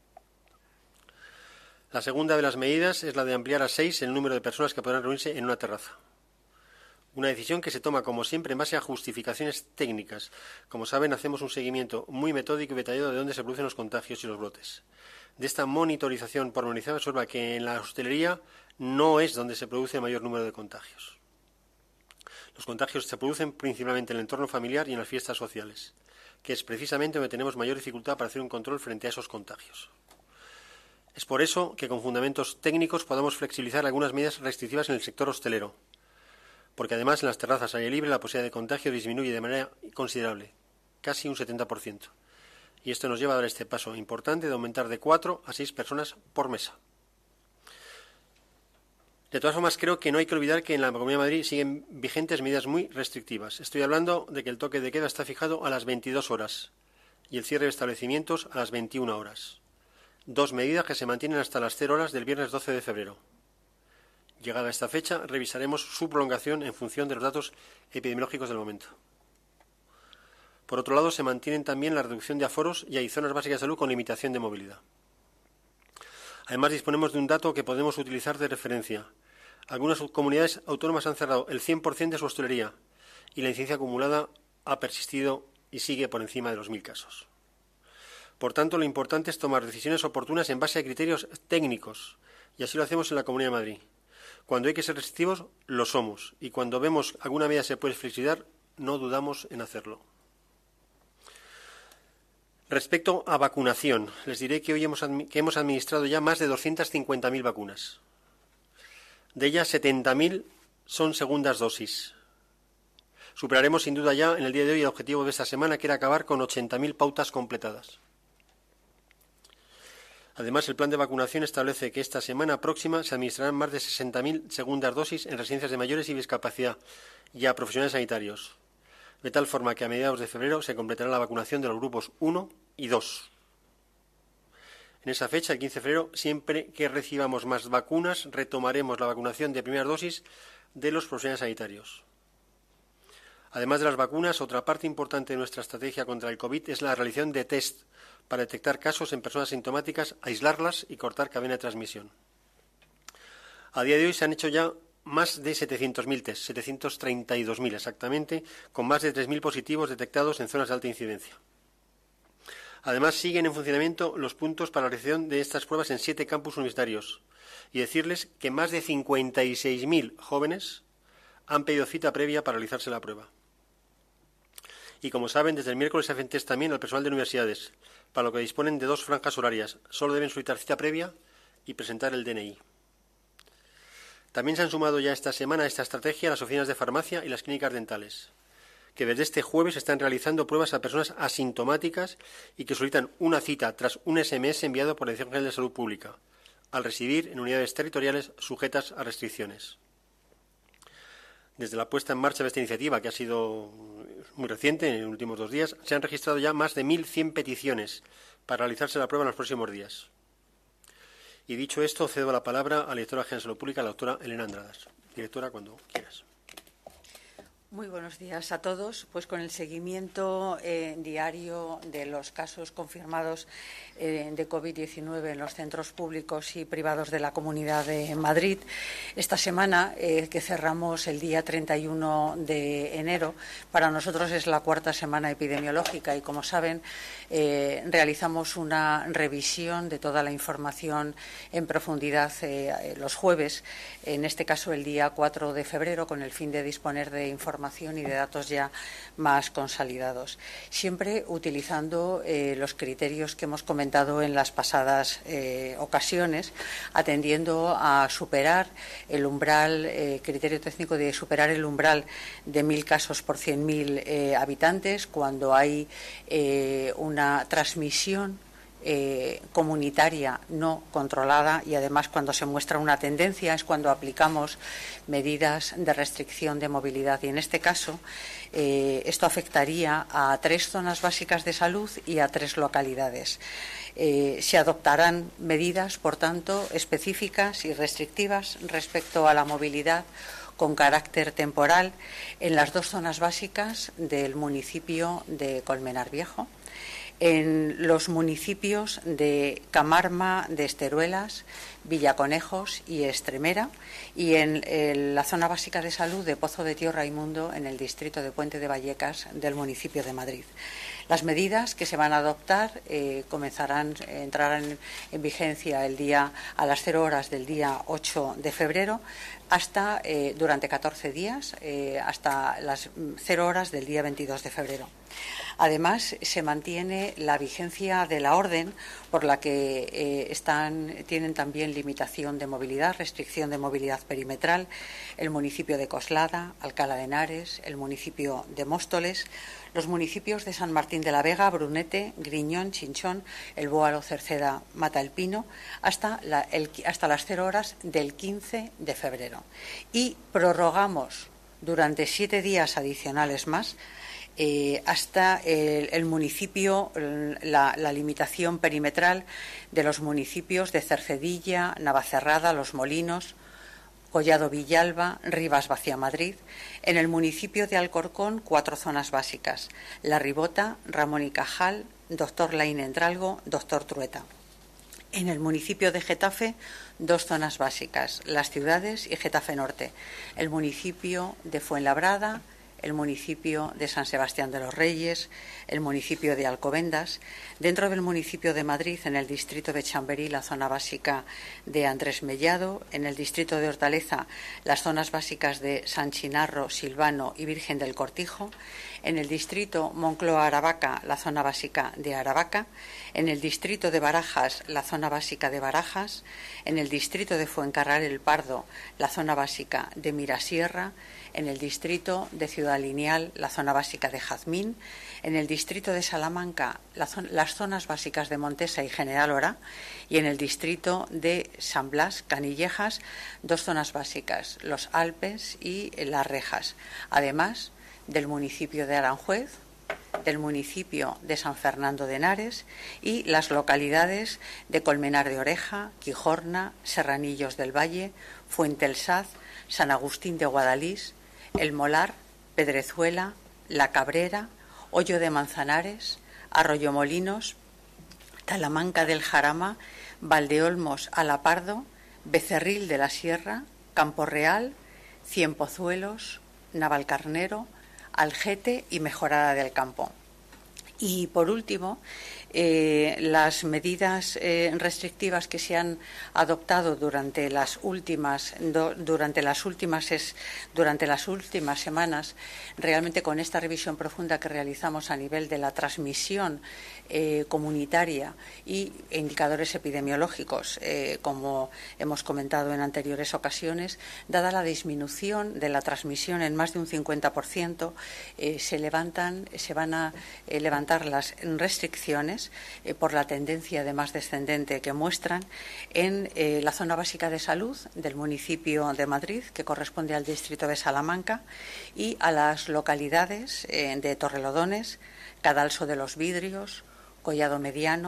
La segunda de las medidas es la de ampliar a 6 el número de personas que podrán reunirse en una terraza. Una decisión que se toma, como siempre, en base a justificaciones técnicas. Como saben, hacemos un seguimiento muy metódico y detallado de dónde se producen los contagios y los brotes. De esta monitorización pormenorizada se observa que en la hostelería no es donde se produce el mayor número de contagios. Los contagios se producen principalmente en el entorno familiar y en las fiestas sociales, que es precisamente donde tenemos mayor dificultad para hacer un control frente a esos contagios. Es por eso que con fundamentos técnicos podamos flexibilizar algunas medidas restrictivas en el sector hostelero, porque además en las terrazas al aire libre la posibilidad de contagio disminuye de manera considerable, casi un 70%. Y esto nos lleva a dar este paso importante de aumentar de 4 a 6 personas por mesa. De todas formas, creo que no hay que olvidar que en la Comunidad de Madrid siguen vigentes medidas muy restrictivas. Estoy hablando de que el toque de queda está fijado a las 22 horas y el cierre de establecimientos a las 21 horas. 2 medidas que se mantienen hasta las 0 horas del viernes 12 de febrero. Llegada esta fecha, revisaremos su prolongación en función de los datos epidemiológicos del momento. Por otro lado, se mantienen también la reducción de aforos y hay zonas básicas de salud con limitación de movilidad. Además, disponemos de un dato que podemos utilizar de referencia. Algunas comunidades autónomas han cerrado el 100% de su hostelería y la incidencia acumulada ha persistido y sigue por encima de los 1.000 casos. Por tanto, lo importante es tomar decisiones oportunas en base a criterios técnicos, y así lo hacemos en la Comunidad de Madrid. Cuando hay que ser restrictivos, lo somos, y cuando vemos que alguna medida se puede flexibilizar, no dudamos en hacerlo. Respecto a vacunación, les diré que hoy hemos administrado ya más de 250.000 vacunas. De ellas, 70.000 son segundas dosis. Superaremos sin duda ya en el día de hoy el objetivo de esta semana, que era acabar con 80.000 pautas completadas. Además, el plan de vacunación establece que esta semana próxima se administrarán más de 60.000 segundas dosis en residencias de mayores y discapacidad y a profesionales sanitarios, de tal forma que a mediados de febrero se completará la vacunación de los grupos 1 y 2. En esa fecha, el 15 de febrero, siempre que recibamos más vacunas, retomaremos la vacunación de primeras dosis de los profesionales sanitarios. Además de las vacunas, otra parte importante de nuestra estrategia contra el COVID es la realización de test para detectar casos en personas sintomáticas, aislarlas y cortar cadena de transmisión. A día de hoy se han hecho ya más de 700.000 test, 732.000 exactamente, con más de 3.000 positivos detectados en zonas de alta incidencia. Además, siguen en funcionamiento los puntos para la realización de estas pruebas en 7 campus universitarios. Y decirles que más de 56.000 jóvenes han pedido cita previa para realizarse la prueba. Y como saben, desde el miércoles se hacen test también al personal de universidades, para lo que disponen de 2 franjas horarias. Solo deben solicitar cita previa y presentar el DNI. También se han sumado ya esta semana a esta estrategia las oficinas de farmacia y las clínicas dentales, que desde este jueves están realizando pruebas a personas asintomáticas y que solicitan una cita tras un SMS enviado por la Dirección General de Salud Pública, al residir en unidades territoriales sujetas a restricciones. Desde la puesta en marcha de esta iniciativa, que ha sido muy reciente, en los últimos 2 días, se han registrado ya más de 1.100 peticiones para realizarse la prueba en los próximos días. Y dicho esto, cedo la palabra a la directora general de Salud Pública, la doctora Elena Andradas. Directora, cuando quieras. Muy buenos días a todos. Pues con el seguimiento diario de los casos confirmados de COVID-19 en los centros públicos y privados de la Comunidad de Madrid, esta semana que cerramos el día 31 de enero, para nosotros es la cuarta semana epidemiológica y, como saben, realizamos una revisión de toda la información en profundidad los jueves, en este caso el día 4 de febrero, con el fin de disponer de información y de datos ya más consolidados, siempre utilizando los criterios que hemos comentado en las pasadas ocasiones, atendiendo a superar el umbral, criterio técnico de superar el umbral de 1.000 casos por 100.000 habitantes cuando hay una transmisión comunitaria no controlada, y además cuando se muestra una tendencia es cuando aplicamos medidas de restricción de movilidad, y en este caso esto afectaría a 3 zonas básicas de salud y a 3 localidades. Se adoptarán medidas, por tanto, específicas y restrictivas respecto a la movilidad con carácter temporal en las 2 zonas básicas del municipio de Colmenar Viejo, en los municipios de Camarma de Esteruelas, Villaconejos y Estremera, y en la zona básica de salud de Pozo de Tío Raimundo, en el distrito de Puente de Vallecas del municipio de Madrid. Las medidas que se van a adoptar entrarán en vigencia a las 0 horas del día 8 de febrero hasta durante 14 días, hasta las 0 horas del día 22 de febrero. Además, se mantiene la vigencia de la orden por la que tienen también limitación de movilidad, restricción de movilidad perimetral, el municipio de Coslada, Alcalá de Henares, el municipio de Móstoles, los municipios de San Martín de la Vega, Brunete, Griñón, Chinchón, El Bóalo, Cerceda, Mata el Pino, hasta las 0 horas del 15 de febrero. Y prorrogamos durante 7 días adicionales más hasta el municipio, la limitación perimetral de los municipios de Cercedilla, Navacerrada, Los Molinos, Collado Villalba, Rivas Vaciamadrid. En el municipio de Alcorcón, 4 zonas básicas: La Ribota, Ramón y Cajal, Doctor Laín Entralgo, Doctor Trueta. En el municipio de Getafe, 2 zonas básicas: Las Ciudades y Getafe Norte. El municipio de Fuenlabrada, el municipio de San Sebastián de los Reyes, el municipio de Alcobendas. Dentro del municipio de Madrid, en el distrito de Chamberí, la zona básica de Andrés Mellado. En el distrito de Hortaleza, las zonas básicas de San Chinarro, Silvano y Virgen del Cortijo. En el distrito Moncloa-Aravaca, la zona básica de Aravaca. En el distrito de Barajas, la zona básica de Barajas. En el distrito de Fuencarral el Pardo, la zona básica de Mirasierra. En el distrito de Ciudad Lineal, la zona básica de Jazmín. En el distrito de Salamanca, las zonas básicas de Montesa y General Ora. Y en el distrito de San Blas, Canillejas, 2 zonas básicas: Los Alpes y Las Rejas. Además del municipio de Aranjuez, del municipio de San Fernando de Henares y las localidades de Colmenar de Oreja, Quijorna, Serranillos del Valle, Fuente el Saz, San Agustín de Guadalís, El Molar, Pedrezuela, La Cabrera, Hoyo de Manzanares, Arroyomolinos, Talamanca del Jarama, Valdeolmos a la Pardo, Becerril de la Sierra, Campo Real, Cienpozuelos, Navalcarnero, Algete y Mejorada del Campo. Y por último, las medidas restrictivas que se han adoptado durante las últimas semanas, realmente con esta revisión profunda que realizamos a nivel de la transmisión comunitaria y indicadores epidemiológicos, como hemos comentado en anteriores ocasiones, dada la disminución de la transmisión en más de un 50%, se van a levantar las restricciones por la tendencia además descendente que muestran en la zona básica de salud del municipio de Madrid, que corresponde al distrito de Salamanca, y a las localidades de Torrelodones, Cadalso de los Vidrios, Collado Mediano,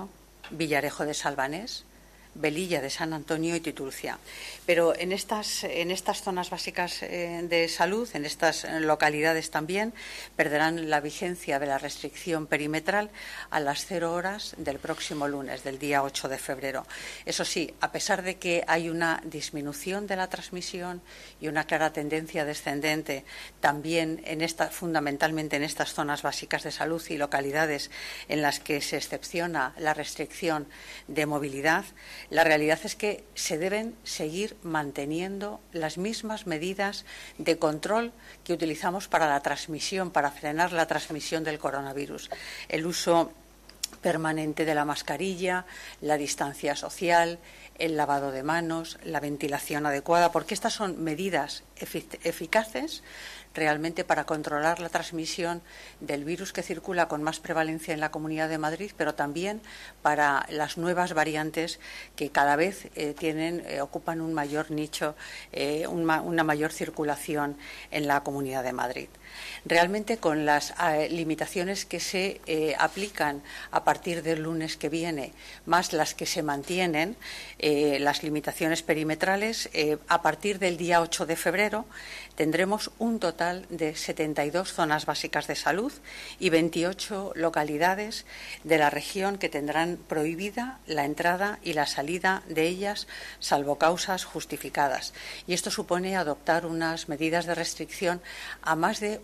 Villarejo de Salvanés, Velilla de San Antonio y Titurcia. Pero en estas zonas básicas de salud, en estas localidades también, perderán la vigencia de la restricción perimetral a las 0 horas del próximo lunes, del día 8 de febrero. Eso sí, a pesar de que hay una disminución de la transmisión y una clara tendencia descendente también fundamentalmente en estas zonas básicas de salud y localidades en las que se excepciona la restricción de movilidad, la realidad es que se deben seguir manteniendo las mismas medidas de control que utilizamos para la transmisión, para frenar la transmisión del coronavirus. El uso permanente de la mascarilla, la distancia social, el lavado de manos, la ventilación adecuada, porque estas son medidas eficaces realmente para controlar la transmisión del virus que circula con más prevalencia en la Comunidad de Madrid, pero también para las nuevas variantes que cada vez ocupan un mayor nicho, una mayor circulación en la Comunidad de Madrid. Realmente, con las limitaciones que se aplican a partir del lunes que viene, más las que se mantienen, las limitaciones perimetrales, a partir del día 8 de febrero tendremos un total de 72 zonas básicas de salud y 28 localidades de la región que tendrán prohibida la entrada y la salida de ellas, salvo causas justificadas. Y esto supone adoptar unas medidas de restricción a más de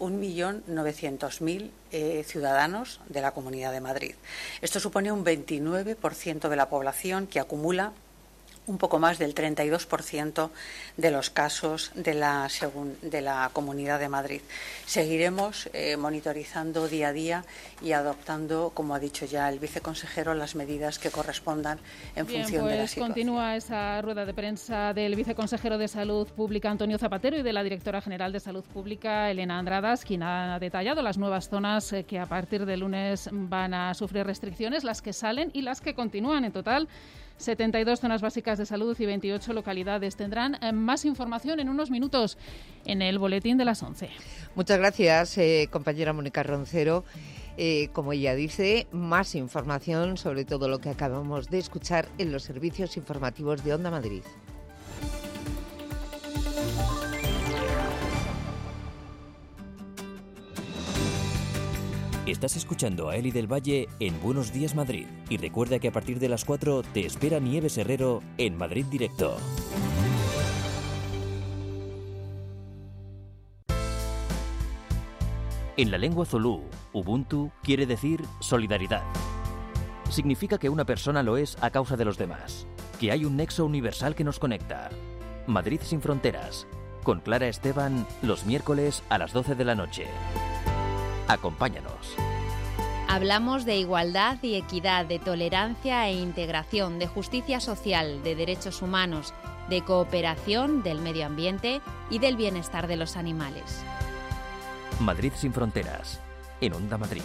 1.900.000 ciudadanos de la Comunidad de Madrid. Esto supone un 29% de la población, que acumula un poco más del 32% de los casos de la Comunidad de Madrid. Seguiremos monitorizando día a día y adoptando, como ha dicho ya el viceconsejero, las medidas que correspondan en función de la situación. Continúa esa rueda de prensa del viceconsejero de Salud Pública, Antonio Zapatero, y de la directora general de Salud Pública, Elena Andradas, quien ha detallado las nuevas zonas que a partir de lunes van a sufrir restricciones, las que salen y las que continúan. En total, 72 zonas básicas de salud y 28 localidades. Tendrán más información en unos minutos en el boletín de las 11. Muchas gracias, compañera Mónica Roncero. Como ella dice, más información sobre todo lo que acabamos de escuchar en los servicios informativos de Onda Madrid. Estás escuchando a Eli del Valle en Buenos Días Madrid. Y recuerda que a partir de las 4 te espera Nieves Herrero en Madrid Directo. En la lengua zulú, Ubuntu quiere decir solidaridad. Significa que una persona lo es a causa de los demás, que hay un nexo universal que nos conecta. Madrid sin fronteras, con Clara Esteban, los miércoles a las 12 de la noche. Acompáñanos. Hablamos de igualdad y equidad, de tolerancia e integración, de justicia social, de derechos humanos, de cooperación, del medio ambiente y del bienestar de los animales. Madrid sin fronteras, en Onda Madrid.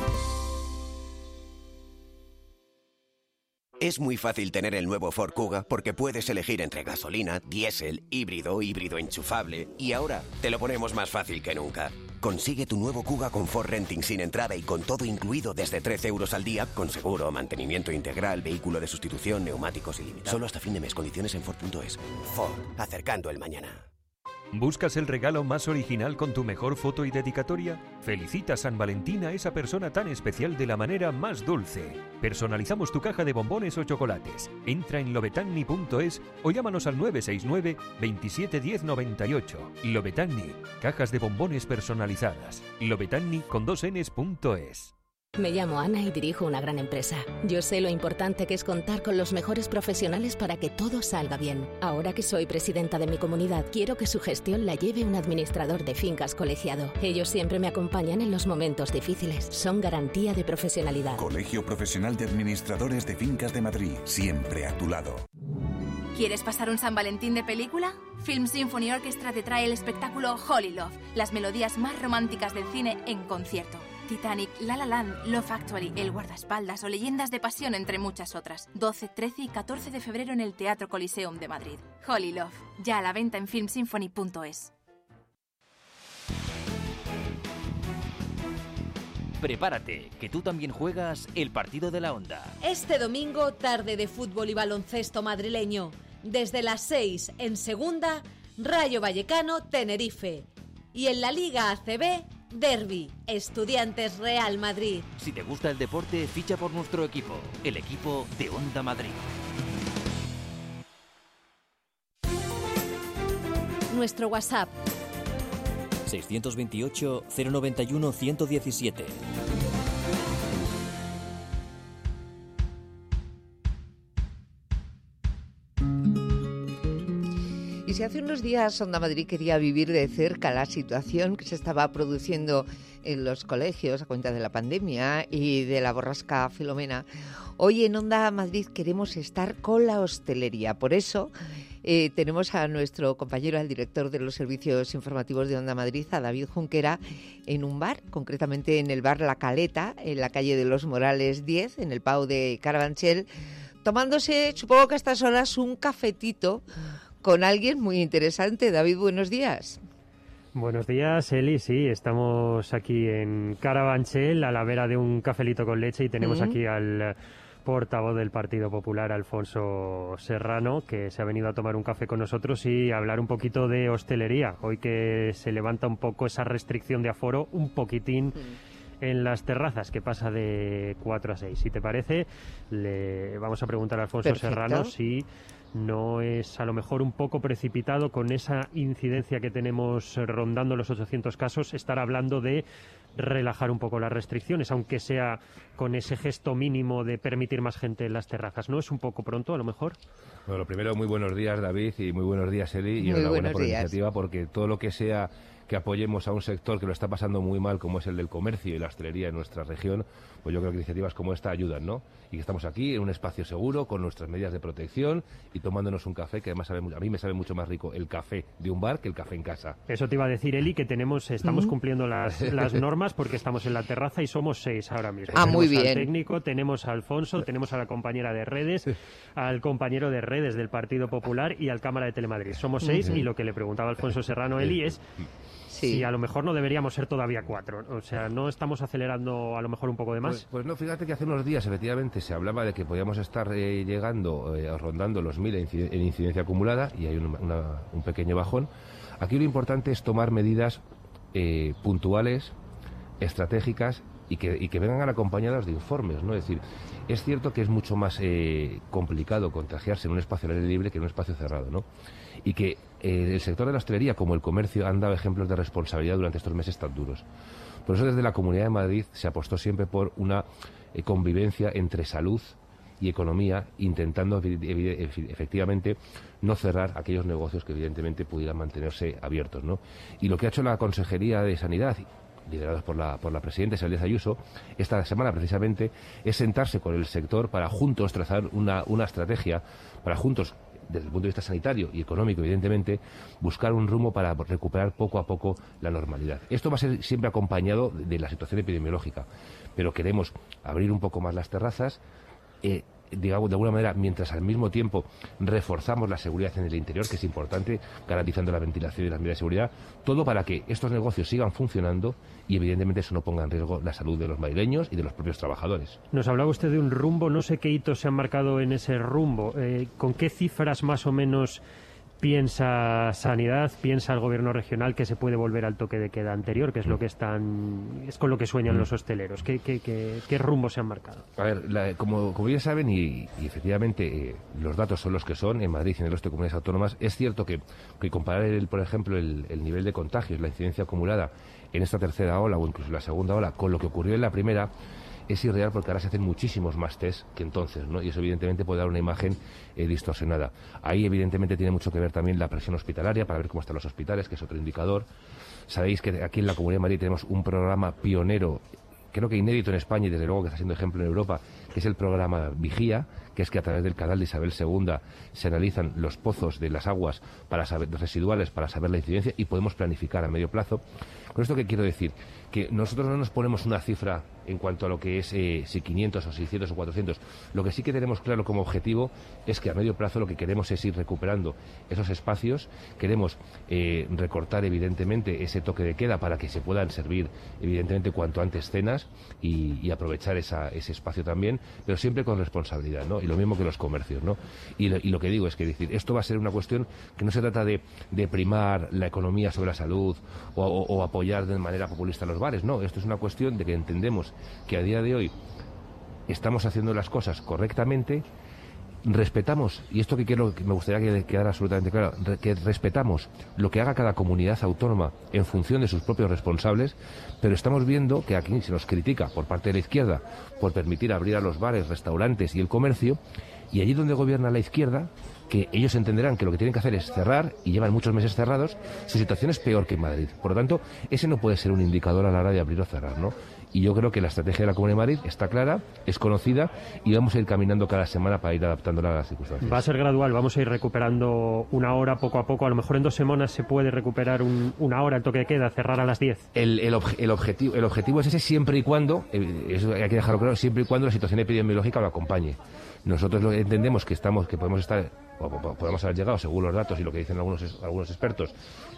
Es muy fácil tener el nuevo Ford Kuga porque puedes elegir entre gasolina, diésel, híbrido enchufable, y ahora te lo ponemos más fácil que nunca. Consigue tu nuevo Kuga con Ford Renting sin entrada y con todo incluido desde 13 euros al día, con seguro, mantenimiento integral, vehículo de sustitución, neumáticos ilimitados. Solo hasta fin de mes. Condiciones en Ford.es. Ford, acercando el mañana. ¿Buscas el regalo más original con tu mejor foto y dedicatoria? Felicita San Valentín a esa persona tan especial de la manera más dulce. Personalizamos tu caja de bombones o chocolates. Entra en lobetanni.es o llámanos al 969 27 10 98. Lobetanni, cajas de bombones personalizadas. Lobetanni con 2ns.es. Me llamo Ana y dirijo una gran empresa. Yo sé lo importante que es contar con los mejores profesionales para que todo salga bien. Ahora que soy presidenta de mi comunidad, quiero que su gestión la lleve un administrador de fincas colegiado. Ellos siempre me acompañan en los momentos difíciles. Son garantía de profesionalidad. Colegio Profesional de Administradores de Fincas de Madrid, siempre a tu lado. ¿Quieres pasar un San Valentín de película? Film Symphony Orchestra te trae el espectáculo Holy Love, las melodías más románticas del cine en concierto. Titanic, La La Land, Love Actually, El Guardaespaldas o Leyendas de Pasión, entre muchas otras. 12, 13 y 14 de febrero en el Teatro Coliseum de Madrid. Holy Love, ya a la venta en filmsymphony.es. Prepárate, que tú también juegas el partido de la Onda. Este domingo, tarde de fútbol y baloncesto madrileño. Desde las 6 en segunda, Rayo Vallecano, Tenerife. Y en la Liga ACB, Derbi, Estudiantes Real Madrid. Si te gusta el deporte, ficha por nuestro equipo, el equipo de Onda Madrid. Nuestro WhatsApp 628 091 117. Y si hace unos días Onda Madrid quería vivir de cerca la situación que se estaba produciendo en los colegios a cuenta de la pandemia y de la borrasca Filomena, hoy en Onda Madrid queremos estar con la hostelería. Por eso tenemos a nuestro compañero, al director de los servicios informativos de Onda Madrid, a David Junquera, en un bar, concretamente en el bar La Caleta, en la calle de los Morales 10, en el PAU de Carabanchel, tomándose, supongo que a estas horas, un cafetito con alguien muy interesante. David, buenos días. Buenos días, Eli. Sí, estamos aquí en Carabanchel, a la vera de un cafelito con leche, y tenemos aquí al portavoz del Partido Popular, Alfonso Serrano, que se ha venido a tomar un café con nosotros y a hablar un poquito de hostelería. Hoy que se levanta un poco esa restricción de aforo, un poquitín en las terrazas, que pasa de 4 a 6. Si te parece, le vamos a preguntar a Alfonso Serrano si no es a lo mejor un poco precipitado, con esa incidencia que tenemos rondando los 800 casos, estar hablando de relajar un poco las restricciones, aunque sea con ese gesto mínimo de permitir más gente en las terrazas. ¿No es un poco pronto, a lo mejor? Bueno, lo primero, muy buenos días, David, y muy buenos días, Eli, y enhorabuena por la iniciativa, porque todo lo que sea que apoyemos a un sector que lo está pasando muy mal, como es el del comercio y la hostelería en nuestra región, pues yo creo que iniciativas como esta ayudan, ¿no? Y que estamos aquí en un espacio seguro, con nuestras medidas de protección y tomándonos un café, que además a mí me sabe mucho más rico el café de un bar que el café en casa. Eso te iba a decir, Eli, que estamos cumpliendo las normas, porque estamos en la terraza y somos 6 ahora mismo. Muy bien. Tenemos al técnico, tenemos a Alfonso, tenemos a la compañera de redes, al compañero de redes del Partido Popular y al Cámara de Telemadrid. Somos 6 y lo que le preguntaba Alfonso Serrano, Eli, es si a lo mejor no deberíamos ser todavía 4. O sea, ¿no estamos acelerando a lo mejor un poco de más? Pues no, fíjate que hace unos días efectivamente se hablaba de que podíamos estar rondando los 1000 en incidencia acumulada, y hay un pequeño bajón. Aquí lo importante es tomar medidas puntuales, estratégicas, y que vengan acompañadas de informes, ¿no? Es decir, es cierto que es mucho más complicado contagiarse en un espacio al aire libre que en un espacio cerrado, ¿no? Y que el sector de la hostelería, como el comercio, han dado ejemplos de responsabilidad durante estos meses tan duros. Por eso desde la Comunidad de Madrid se apostó siempre por una convivencia entre salud y economía, intentando efectivamente no cerrar aquellos negocios que evidentemente pudieran mantenerse abiertos, ¿no? Y lo que ha hecho la Consejería de Sanidad, liderados por la presidenta Isabel Díaz Ayuso, esta semana precisamente, es sentarse con el sector para juntos trazar una estrategia, para juntos, desde el punto de vista sanitario y económico, evidentemente, buscar un rumbo para recuperar poco a poco la normalidad. Esto va a ser siempre acompañado de la situación epidemiológica, pero queremos abrir un poco más las terrazas, digamos, de alguna manera, mientras al mismo tiempo reforzamos la seguridad en el interior, que es importante, garantizando la ventilación y las medidas de seguridad, todo para que estos negocios sigan funcionando y evidentemente eso no ponga en riesgo la salud de los madrileños y de los propios trabajadores. Nos hablaba usted de un rumbo, no sé qué hitos se han marcado en ese rumbo. ¿Con qué cifras más o menos piensa Sanidad, piensa el gobierno regional que se puede volver al toque de queda anterior, que es lo que es con lo que sueñan los hosteleros? ¿Qué rumbo se han marcado? A ver, como bien saben, y efectivamente los datos son los que son en Madrid y en el resto de comunidades autónomas, es cierto que comparar, por ejemplo, el nivel de contagios, la incidencia acumulada en esta tercera ola o incluso la segunda ola con lo que ocurrió en la primera, es irreal, porque ahora se hacen muchísimos más test que entonces, ¿no? Y eso evidentemente puede dar una imagen distorsionada. Ahí evidentemente tiene mucho que ver también la presión hospitalaria, para ver cómo están los hospitales, que es otro indicador. Sabéis que aquí en la Comunidad de Madrid tenemos un programa pionero, creo que inédito en España y desde luego que está siendo ejemplo en Europa, que es el programa Vigía, que es que a través del canal de Isabel II se analizan los pozos de las aguas residuales para saber la incidencia y podemos planificar a medio plazo. ¿Con esto qué quiero decir? Que nosotros no nos ponemos una cifra en cuanto a lo que es si 500 o 600 o 400. Lo que sí que tenemos claro como objetivo es que a medio plazo lo que queremos es ir recuperando esos espacios. Queremos recortar evidentemente ese toque de queda para que se puedan servir evidentemente cuanto antes cenas y aprovechar ese espacio también, pero siempre con responsabilidad, ¿no? Y lo mismo que los comercios, ¿no? Y lo que digo es que decir, esto va a ser una cuestión que no se trata de primar la economía sobre la salud o apoyar de manera populista los bares, no. Esto es una cuestión de que entendemos que a día de hoy estamos haciendo las cosas correctamente, respetamos, y esto que me gustaría que quedara absolutamente claro, que respetamos lo que haga cada comunidad autónoma en función de sus propios responsables, pero estamos viendo que aquí se nos critica por parte de la izquierda por permitir abrir a los bares, restaurantes y el comercio, y allí donde gobierna la izquierda, que ellos entenderán que lo que tienen que hacer es cerrar, y llevan muchos meses cerrados, su situación es peor que en Madrid. Por lo tanto, ese no puede ser un indicador a la hora de abrir o cerrar, ¿no? Y yo creo que la estrategia de la Comunidad de Madrid está clara, es conocida, y vamos a ir caminando cada semana para ir adaptándola a las circunstancias. Va a ser gradual, vamos a ir recuperando una hora poco a poco. A lo mejor en 2 semanas se puede recuperar una hora el toque de queda, cerrar a las 10. El objetivo es ese siempre y cuando, eso hay que dejarlo claro, siempre y cuando la situación epidemiológica lo acompañe. Nosotros entendemos que podemos estar, o podemos haber llegado, según los datos y lo que dicen algunos expertos,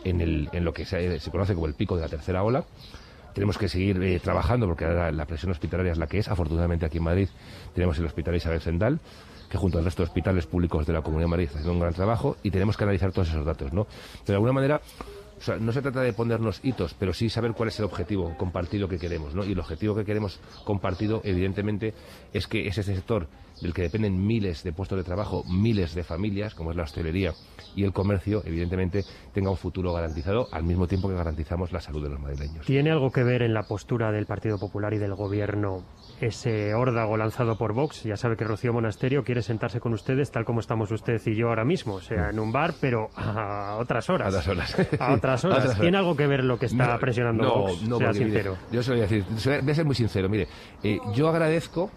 en lo que se conoce como el pico de la tercera ola. Tenemos que seguir trabajando porque ahora la presión hospitalaria es la que es. Afortunadamente aquí en Madrid tenemos el Hospital Isabel Zendal, que junto al resto de hospitales públicos de la Comunidad de Madrid está haciendo un gran trabajo, y tenemos que analizar todos esos datos, ¿no? Pero de alguna manera, o sea, no se trata de ponernos hitos, pero sí saber cuál es el objetivo compartido que queremos, ¿no? Y el objetivo que queremos compartido, evidentemente, es que ese sector del que dependen miles de puestos de trabajo, miles de familias, como es la hostelería y el comercio, evidentemente tenga un futuro garantizado, al mismo tiempo que garantizamos la salud de los madrileños. ¿Tiene algo que ver en la postura del Partido Popular y del Gobierno ese órdago lanzado por Vox? Ya sabe que Rocío Monasterio quiere sentarse con ustedes tal como estamos usted y yo ahora mismo, o sea, en un bar, pero a otras horas. A otras horas. A otras horas. ¿Tiene algo que ver lo que está presionando Vox? No, sea porque, sincero. Mire, yo se lo voy a decir, voy a ser muy sincero. Mire, yo agradezco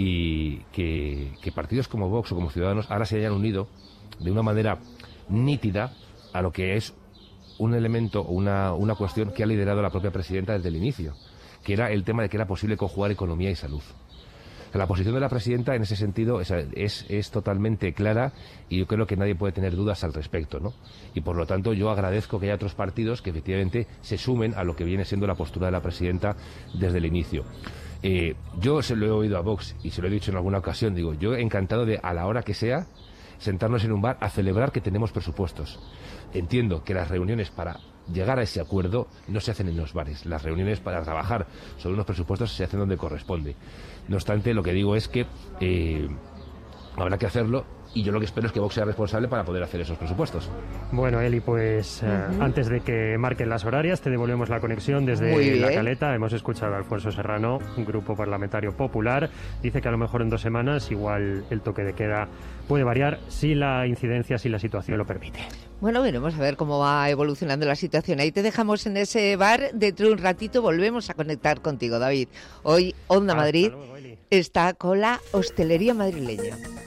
y que partidos como Vox o como Ciudadanos ahora se hayan unido de una manera nítida a lo que es un elemento o una cuestión que ha liderado la propia presidenta desde el inicio, que era el tema de que era posible conjugar economía y salud. La posición de la presidenta en ese sentido es totalmente clara, y yo creo que nadie puede tener dudas al respecto, ¿no? Y por lo tanto yo agradezco que haya otros partidos que efectivamente se sumen a lo que viene siendo la postura de la presidenta desde el inicio. Yo se lo he oído a Vox y se lo he dicho en alguna ocasión, digo, yo encantado de, a la hora que sea, sentarnos en un bar a celebrar que tenemos presupuestos. Entiendo que las reuniones para llegar a ese acuerdo no se hacen en los bares. Las reuniones para trabajar sobre unos presupuestos se hacen donde corresponde. No obstante, lo que digo es que habrá que hacerlo, y yo lo que espero es que Vox sea responsable para poder hacer esos presupuestos. Bueno, Eli, pues antes de que marquen las horarias, te devolvemos la conexión desde La Caleta. Hemos escuchado a Alfonso Serrano, un grupo parlamentario popular. Dice que a lo mejor en 2 semanas igual el toque de queda puede variar si la incidencia, si la situación lo permite. Bueno, veremos a ver cómo va evolucionando la situación. Ahí te dejamos en ese bar. Dentro de un ratito volvemos a conectar contigo, David. Hoy Onda Madrid está con la hostelería madrileña.